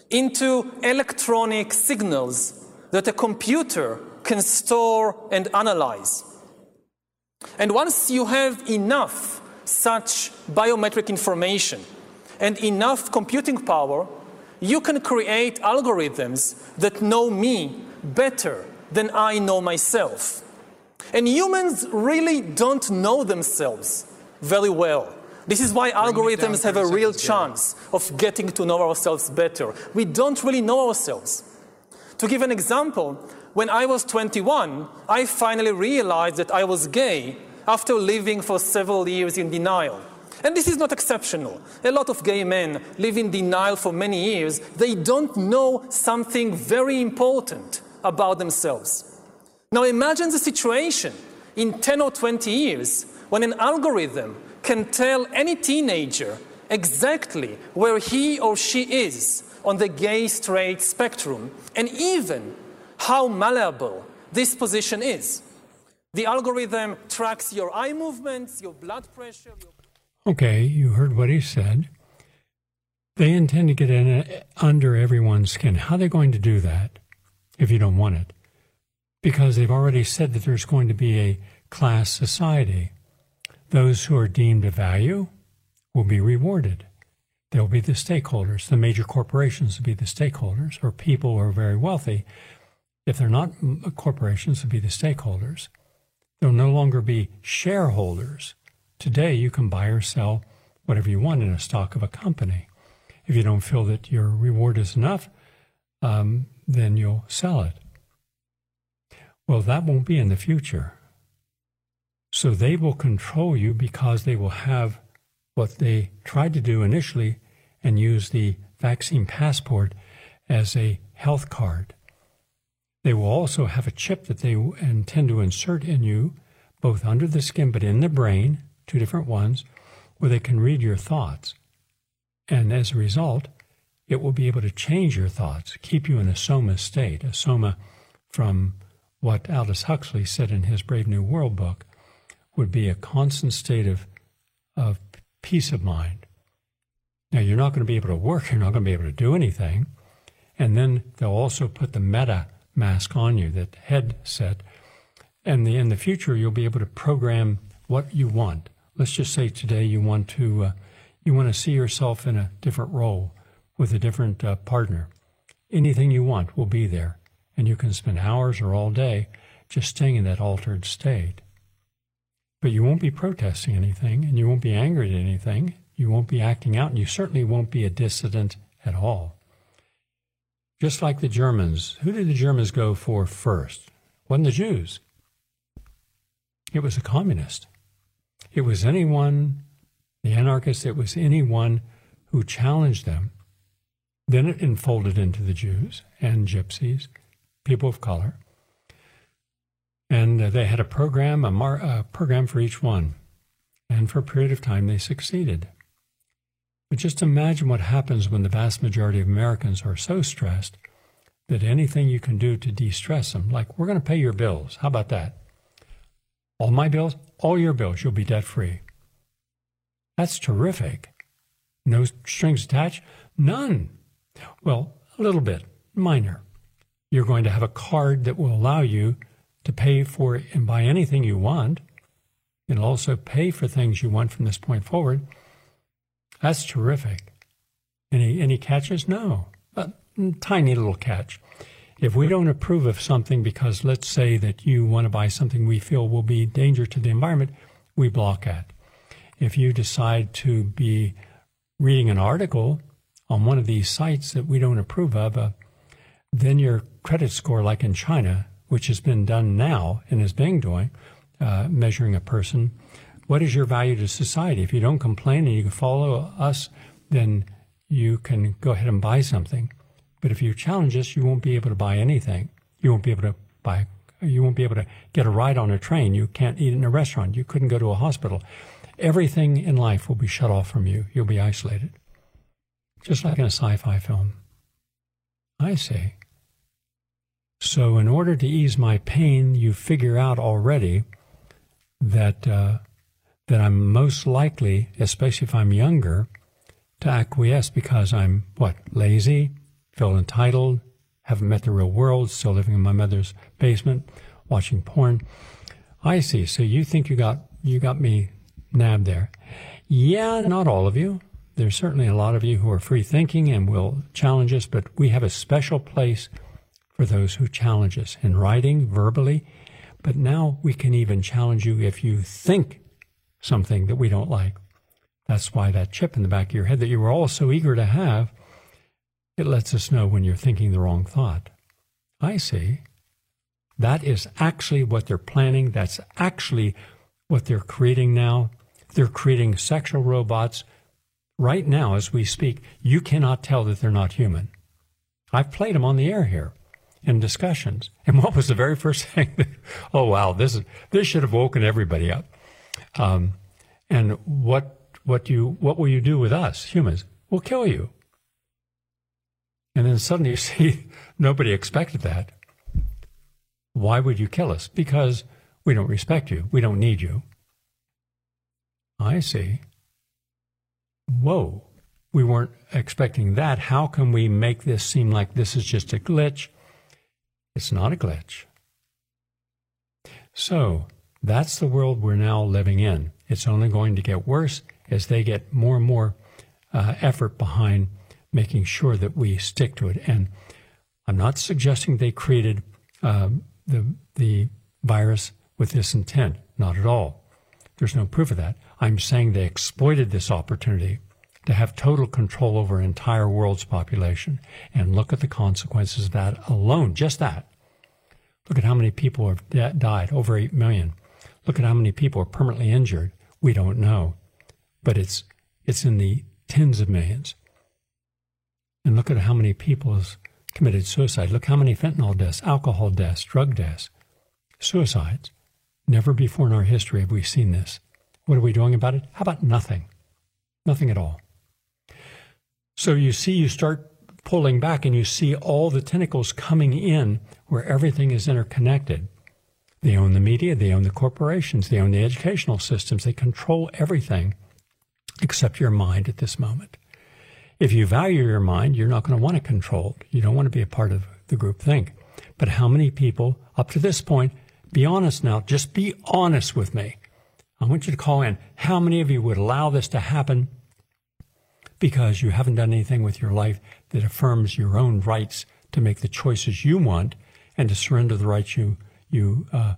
into electronic signals that a computer can store and analyze. And once you have enough such biometric information and enough computing power, you can create algorithms that know me better than I know myself. And humans really don't know themselves very well. This is why algorithms have a real chance of getting to know ourselves better. We don't really know ourselves. To give an example, when I was twenty-one, I finally realized that I was gay after living for several years in denial. And this is not exceptional. A lot of gay men live in denial for many years. They don't know something very important about themselves. Now imagine the situation in ten or twenty years when an algorithm can tell any teenager exactly where he or she is on the gay-straight spectrum, and even how malleable this position is. The algorithm tracks your eye movements, your blood pressure. Your... Okay, you heard what he said. They intend to get in under everyone's skin. How are they going to do that if you don't want it? Because they've already said that there's going to be a class society. Those who are deemed of value will be rewarded. They'll be the stakeholders. The major corporations will be the stakeholders, or people who are very wealthy. If they're not corporations, will be the stakeholders. There'll no longer be shareholders. Today, you can buy or sell whatever you want in a stock of a company. If you don't feel that your reward is enough, um, then you'll sell it. Well, that won't be in the future. So they will control you because they will have what they tried to do initially and use the vaccine passport as a health card. They will also have a chip that they intend to insert in you, both under the skin but in the brain, two different ones, where they can read your thoughts. And as a result, it will be able to change your thoughts, keep you in a soma state, a soma from what Aldous Huxley said in his Brave New World book, would be a constant state of, of peace of mind. Now, you're not going to be able to work, you're not going to be able to do anything, and then they'll also put the meta mask on you, that headset, and the, in the future, you'll be able to program what you want. Let's just say today you want to uh, you want to see yourself in a different role with a different uh, partner. Anything you want will be there, and you can spend hours or all day just staying in that altered state. But you won't be protesting anything, and you won't be angry at anything. You won't be acting out, and you certainly won't be a dissident at all. Just like the Germans. Who did the Germans go for first? It wasn't the Jews. It was the communists. It was anyone, the anarchists, it was anyone who challenged them. Then it enfolded into the Jews and gypsies, people of color. And uh, they had a program, a, mar- a program for each one. And for a period of time, they succeeded. But just imagine what happens when the vast majority of Americans are so stressed that anything you can do to de-stress them, like, we're going to pay your bills. How about that? All my bills, all your bills, you'll be debt-free. That's terrific. No strings attached? None. Well, a little bit, minor. You're going to have a card that will allow you to pay for and buy anything you want. It'll also pay for things you want from this point forward. That's terrific. Any any catches? No. A tiny little catch. If we don't approve of something because, let's say that you want to buy something we feel will be danger to the environment, we block that. If you decide to be reading an article on one of these sites that we don't approve of, uh, then your credit score, like in China, which has been done now and is being doing, uh, measuring a person, what is your value to society? If you don't complain and you can follow us, then you can go ahead and buy something. But if you challenge us, you won't be able to buy anything. You won't be able to buy, you won't be able to get a ride on a train. You can't eat in a restaurant. You couldn't go to a hospital. Everything in life will be shut off from you. You'll be isolated. Just like in a sci-fi film. I see. So in order to ease my pain, you figure out already that uh, that I'm most likely, especially if I'm younger, to acquiesce because I'm, what, lazy, feel entitled, haven't met the real world, still living in my mother's basement, watching porn. I see. So you think you got you got me nabbed there. Yeah, not all of you. There's certainly a lot of you who are free thinking and will challenge us, but we have a special place for those who challenge us in writing, verbally. But now we can even challenge you if you think something that we don't like. That's why that chip in the back of your head that you were all so eager to have, it lets us know when you're thinking the wrong thought. I see. That is actually what they're planning. That's actually what they're creating now. They're creating sexual robots right now as we speak. You cannot tell that they're not human. I've played them on the air here in discussions. And what was the very first thing? That, oh, wow, this is this should have woken everybody up. Um, and what what do you what will you do with us humans? We'll kill you. And then suddenly you see nobody expected that. Why would you kill us? Because we don't respect you. We don't need you. I see. Whoa, we weren't expecting that. How can we make this seem like this is just a glitch? It's not a glitch. So that's the world we're now living in. It's only going to get worse as they get more and more uh, effort behind making sure that we stick to it. And I'm not suggesting they created um, the the virus with this intent. Not at all. There's no proof of that. I'm saying they exploited this opportunity to have total control over an entire world's population. And look at the consequences of that alone, just that. Look at how many people have de- died, over eight million. Look at how many people are permanently injured. We don't know. But it's it's in the tens of millions. And look at how many people have committed suicide. Look how many fentanyl deaths, alcohol deaths, drug deaths, suicides. Never before in our history have we seen this. What are we doing about it? How about nothing? Nothing at all. So you see, you start pulling back and you see all the tentacles coming in where everything is interconnected. They own the media, they own the corporations, they own the educational systems, they control everything except your mind at this moment. If you value your mind, you're not going to want it controlled. You don't want to be a part of the group think. But how many people, up to this point, be honest now, just be honest with me. I want you to call in. How many of you would allow this to happen because you haven't done anything with your life that affirms your own rights to make the choices you want and to surrender the rights you you uh,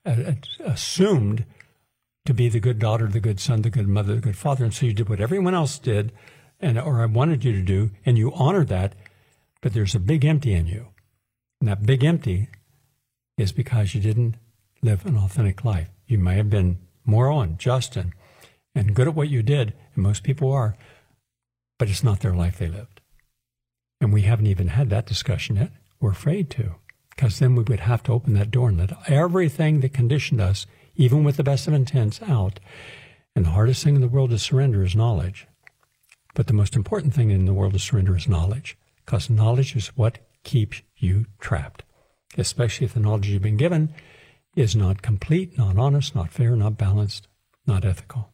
assumed to be the good daughter, the good son, the good mother, the good father. And so you did what everyone else did and or I wanted you to do, and you honored that, but there's a big empty in you. And that big empty is because you didn't live an authentic life. You may have been moral and just and, and good at what you did, and most people are, but it's not their life they lived. And we haven't even had that discussion yet. We're afraid to, because then we would have to open that door and let everything that conditioned us, even with the best of intents, out. And the hardest thing in the world to surrender is knowledge. But the most important thing in the world to surrender is knowledge, because knowledge is what keeps you trapped, especially if the knowledge you've been given is not complete, not honest, not fair, not balanced, not ethical.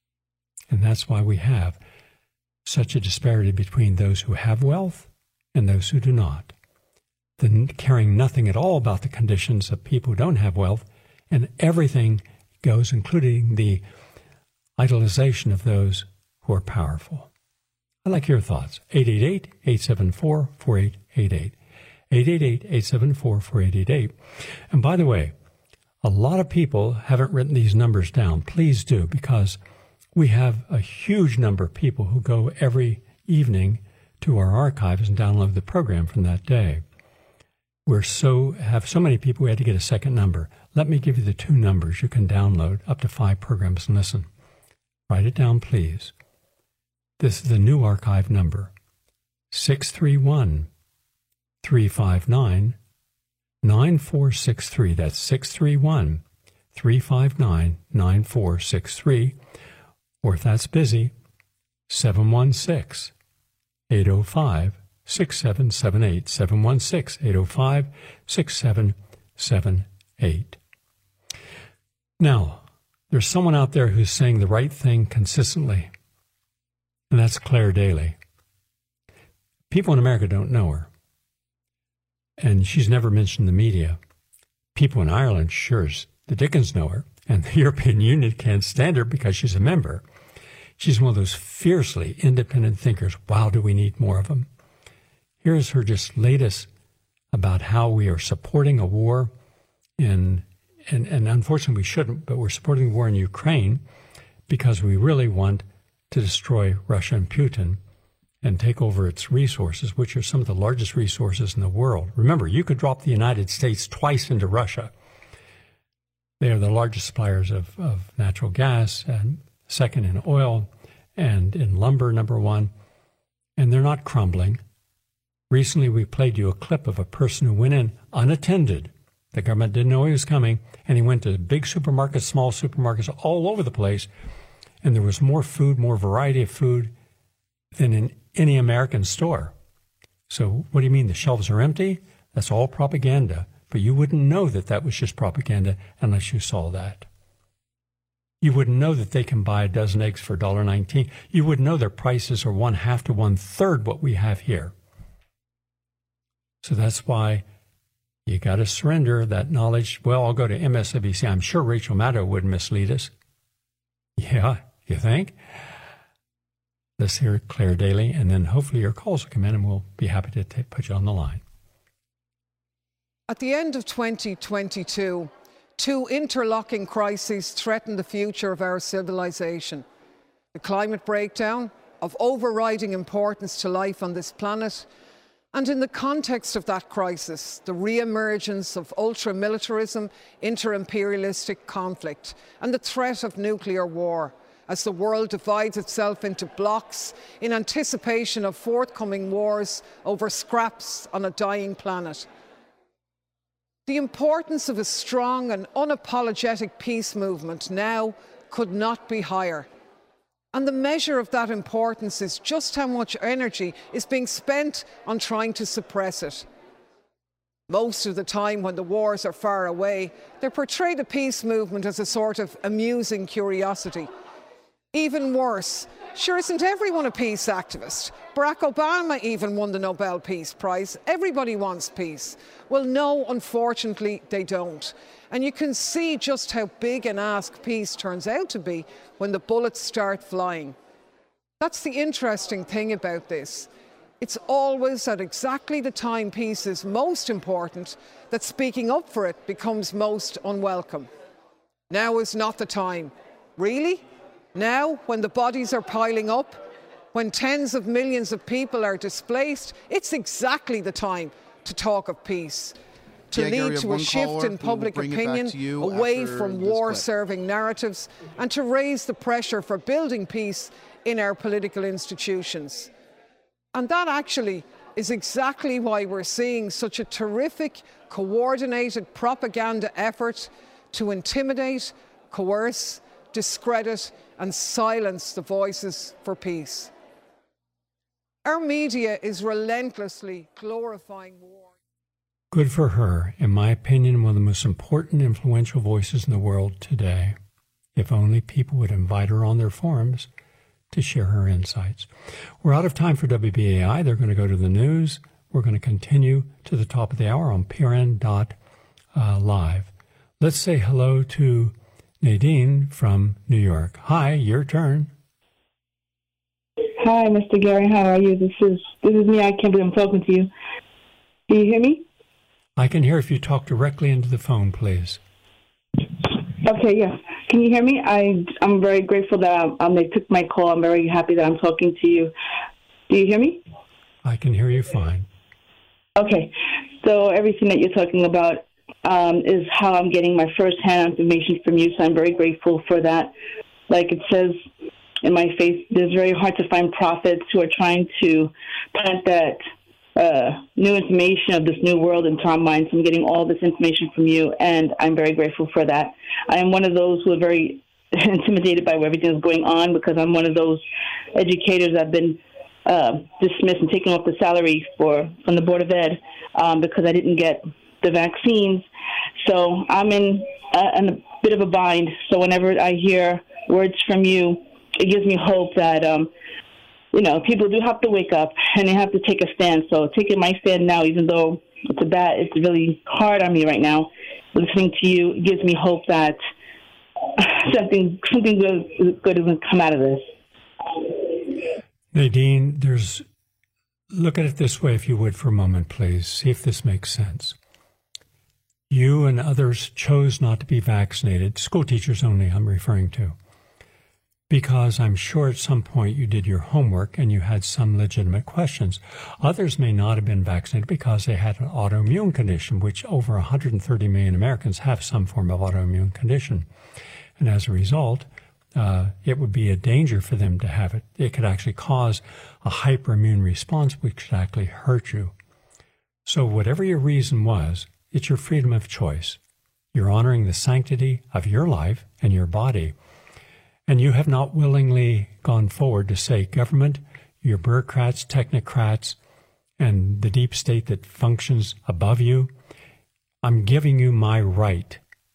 And that's why we have such a disparity between those who have wealth and those who do not. Then caring nothing at all about the conditions of people who don't have wealth, and everything goes, including the idolization of those who are powerful. I'd like your thoughts. eight eight eight, eight seven four, four eight eight eight. eight eight eight, eight seven four, four eight eight eight. And by the way, a lot of people haven't written these numbers down. Please do, because we have a huge number of people who go every evening to our archives and download the program from that day. We're so have so many people, we had to get a second number. Let me give you the two numbers you can download up to five programs and listen. Write it down, please. This is the new archive number, six three one, three five nine, nine four six three. That's six three one, three five nine, nine four six three. Or if that's busy, seven one six, eight oh five, six seven seven eight, seven one six, eight oh five, six seven seven eight. Now, there's someone out there who's saying the right thing consistently, and that's Claire Daly. People in America don't know her. And she's never mentioned the media. People in Ireland, sure as the Dickens know her, and the European Union can't stand her because she's a member. She's one of those fiercely independent thinkers. Wow, do we need more of them? Here's her just latest about how we are supporting a war in, and, and unfortunately we shouldn't, but we're supporting the war in Ukraine because we really want to destroy Russia and Putin and take over its resources, which are some of the largest resources in the world. Remember, you could drop the United States twice into Russia. They are the largest suppliers of, of natural gas, and second in oil, and in lumber, number one. And they're not crumbling. Recently, we played you a clip of a person who went in unattended. The government didn't know he was coming, and he went to big supermarkets, small supermarkets, all over the place, and there was more food, more variety of food than in any American store. So what do you mean the shelves are empty? That's all propaganda. But you wouldn't know that that was just propaganda unless you saw that. You wouldn't know that they can buy a dozen eggs for one dollar nineteen. You wouldn't know their prices are one half to one third what we have here. So that's why you got to surrender that knowledge. Well, I'll go to M S N B C. I'm sure Rachel Maddow would mislead us. Yeah, you think? Let's hear Claire Daly, and then hopefully your calls will come in, and we'll be happy to t- put you on the line. At the end of twenty twenty-two, two interlocking crises threaten the future of our civilization. The climate breakdown, of overriding importance to life on this planet, and in the context of that crisis, the re-emergence of ultra-militarism, inter-imperialistic conflict, and the threat of nuclear war, as the world divides itself into blocs in anticipation of forthcoming wars over scraps on a dying planet. The importance of a strong and unapologetic peace movement now could not be higher. And the measure of that importance is just how much energy is being spent on trying to suppress it. Most of the time when the wars are far away, they portray the peace movement as a sort of amusing curiosity. Even worse, sure, isn't everyone a peace activist? Barack Obama even won the Nobel Peace Prize. Everybody wants peace. Well, no, unfortunately, they don't. And you can see just how big an ask peace turns out to be when the bullets start flying. That's the interesting thing about this. It's always at exactly the time peace is most important that speaking up for it becomes most unwelcome. Now is not the time. Really? Now, when the bodies are piling up, when tens of millions of people are displaced, it's exactly the time to talk of peace, to yeah, lead Gary, to a shift in public opinion away from war-serving narratives, and to raise the pressure for building peace in our political institutions. And that actually is exactly why we're seeing such a terrific, coordinated propaganda effort to intimidate, coerce, discredit and silence the voices for peace. Our media is relentlessly glorifying war. Good for her. In my opinion, one of the most important, influential voices in the world today. If only people would invite her on their forums to share her insights. We're out of time for W B A I. They're going to go to the news. We're going to continue to the top of the hour on P R N dot live. Let's say hello to Nadine from New York. Hi, your turn. Hi, Mister Gary. How are you? This is this is me. I can't believe I'm talking to you. Do you hear me? I can hear if you talk directly into the phone, please. Okay, yes. Can you hear me? I, I'm very grateful that um, they took my call. I'm very happy that I'm talking to you. Do you hear me? I can hear you fine. Okay. So everything that you're talking about um, is how I'm getting my first-hand information from you, so I'm very grateful for that. Like it says in my faith, it's very hard to find prophets who are trying to plant that uh, new information of this new world into our minds. I'm getting all this information from you, and I'm very grateful for that. I am one of those who are very intimidated by everything that's going on because I'm one of those educators that have been uh, dismissed and taken off the salary for from the Board of Ed um, because I didn't get the vaccines. So I'm in a, in a bit of a bind. So whenever I hear words from you, it gives me hope that, um, you know, people do have to wake up and they have to take a stand. So taking my stand now, even though it's a bad, it's really hard on me right now. Listening to you gives me hope that something something good, good is going to come out of this. Nadine, there's, look at it this way, if you would, for a moment, please. See if this makes sense. You and others chose not to be vaccinated, school teachers only I'm referring to, because I'm sure at some point you did your homework and you had some legitimate questions. Others may not have been vaccinated because they had an autoimmune condition, which over one hundred thirty million Americans have some form of autoimmune condition. And as a result, uh, it would be a danger for them to have it. It could actually cause a hyperimmune response, which could actually hurt you. So whatever your reason was, it's your freedom of choice. You're honoring the sanctity of your life and your body. And you have not willingly gone forward to say, government, your bureaucrats, technocrats, and the deep state that functions above you, I'm giving you my right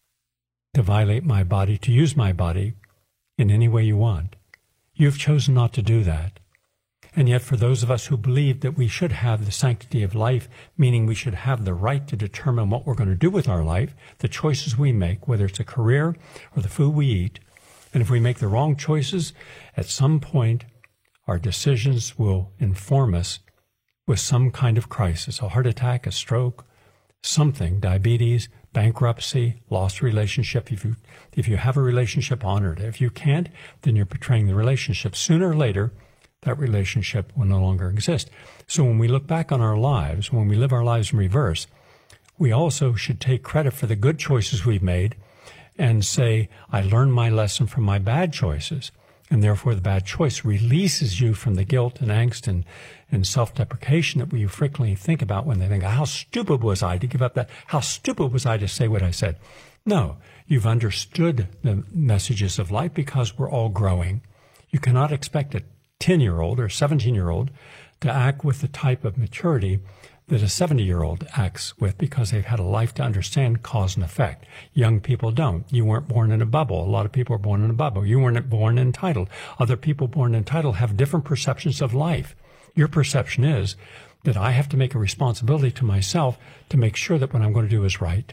to violate my body, to use my body in any way you want. You've chosen not to do that. And yet for those of us who believe that we should have the sanctity of life, meaning we should have the right to determine what we're going to do with our life, the choices we make, whether it's a career or the food we eat, and if we make the wrong choices, at some point, our decisions will inform us with some kind of crisis, a heart attack, a stroke, something, diabetes, bankruptcy, lost relationship. If you, if you have a relationship, honor it. If you can't, then you're betraying the relationship. Sooner or later, that relationship will no longer exist. So when we look back on our lives, when we live our lives in reverse, we also should take credit for the good choices we've made and say, I learned my lesson from my bad choices. And therefore, the bad choice releases you from the guilt and angst and, and self-deprecation that we frequently think about when they think, how stupid was I to give up that? How stupid was I to say what I said? No, you've understood the messages of life because we're all growing. You cannot expect a ten-year-old or seventeen-year-old to act with the type of maturity that a seventy-year-old acts with because they've had a life to understand cause and effect. Young people don't. You weren't born in a bubble. A lot of people are born in a bubble. You weren't born entitled. Other people born entitled have different perceptions of life. Your perception is that I have to make a responsibility to myself to make sure that what I'm going to do is right.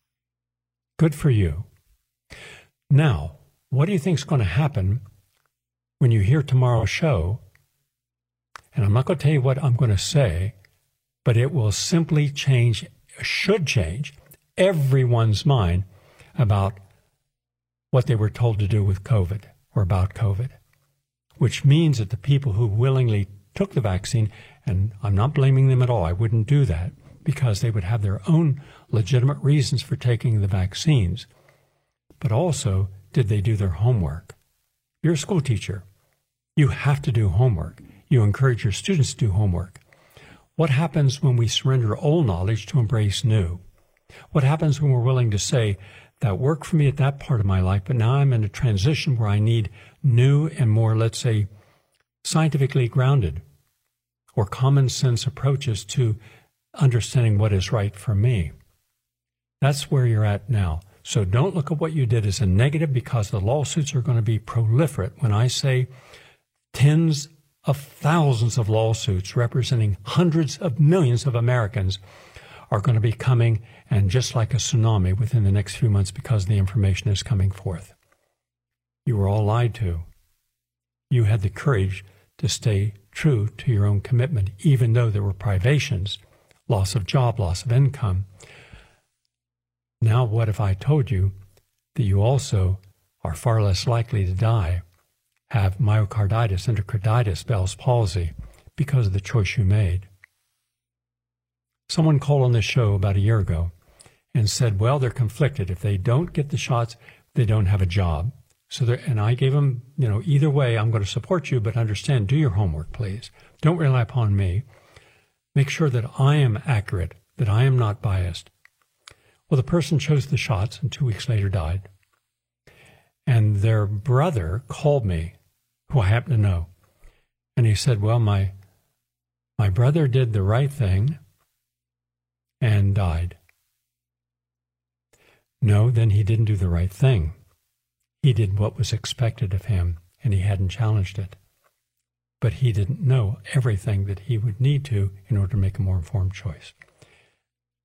Good for you. Now, what do you think is going to happen when you hear tomorrow's show? And I'm not going to tell you what I'm going to say, but it will simply change, should change, everyone's mind about what they were told to do with COVID or about COVID, which means that the people who willingly took the vaccine, and I'm not blaming them at all, I wouldn't do that, because they would have their own legitimate reasons for taking the vaccines. But also, did they do their homework? You're a school teacher. You have to do homework. You encourage your students to do homework. What happens when we surrender old knowledge to embrace new? What happens when we're willing to say, that worked for me at that part of my life, but now I'm in a transition where I need new and more, let's say, scientifically grounded or common sense approaches to understanding what is right for me? That's where you're at now. So don't look at what you did as a negative, because the lawsuits are going to be proliferate. When I say tens of thousands of lawsuits representing hundreds of millions of Americans are going to be coming, and just like a tsunami within the next few months, because the information is coming forth. You were all lied to. You had the courage to stay true to your own commitment, even though there were privations, loss of job, loss of income. Now, what if I told you that you also are far less likely to die, have myocarditis, endocarditis, Bell's palsy, because of the choice you made? Someone called on this show about a year ago and said, well, they're conflicted. If they don't get the shots, they don't have a job. So, and I gave them, you know, either way, I'm going to support you, but understand, do your homework, please. Don't rely upon me. Make sure that I am accurate, that I am not biased. Well, the person chose the shots and two weeks later died. And their brother called me, who I happen to know. And he said, well, my, my brother did the right thing and died. No, then he didn't do the right thing. He did what was expected of him, and he hadn't challenged it. But he didn't know everything that he would need to in order to make a more informed choice.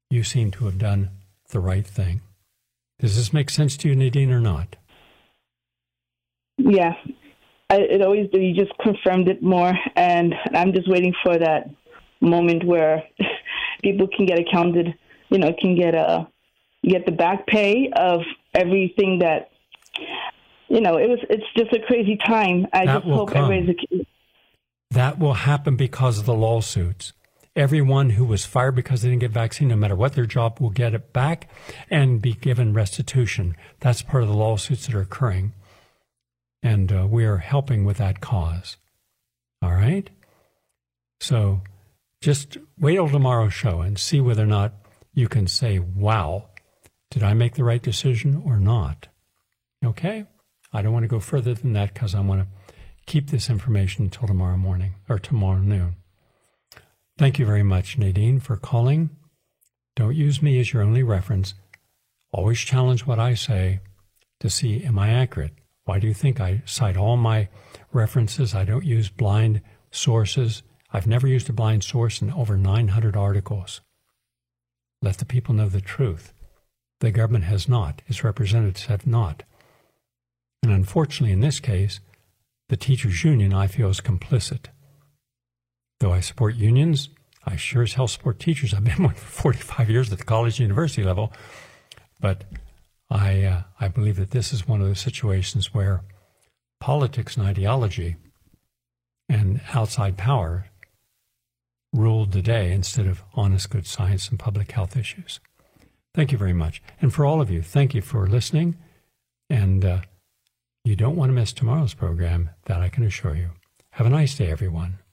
you seem to have done the right thing. Does this make sense to you, Nadine, or not? Yeah, I, it always do. You just confirmed it more, and I'm just waiting for that moment where people can get accounted, you know, can get a get the back pay of everything that, you know, it was. It's just a crazy time. I that just will hope come. everybody's. That will happen because of the lawsuits. Everyone who was fired because they didn't get vaccine, no matter what their job, will get it back and be given restitution. That's part of the lawsuits that are occurring. And uh, we are helping with that cause. All right? So just wait till tomorrow's show and see whether or not you can say, wow, did I make the right decision or not? Okay? I don't want to go further than that because I want to keep this information until tomorrow morning or tomorrow noon. Thank you very much, Nadine, for calling. Don't use me as your only reference. Always challenge what I say to see, am I accurate? Why do you think I cite all my references? I don't use blind sources. I've never used a blind source in over nine hundred articles. Let the people know the truth. The government has not. Its representatives have not. And unfortunately, in this case, the teachers' union, I feel, is complicit. Though I support unions, I sure as hell support teachers. I've been one for forty-five years at the college and university level. But I, uh, I believe that this is one of those situations where politics and ideology and outside power ruled the day instead of honest, good science and public health issues. Thank you very much. And for all of you, thank you for listening. And uh, you don't want to miss tomorrow's program, that I can assure you. Have a nice day, everyone.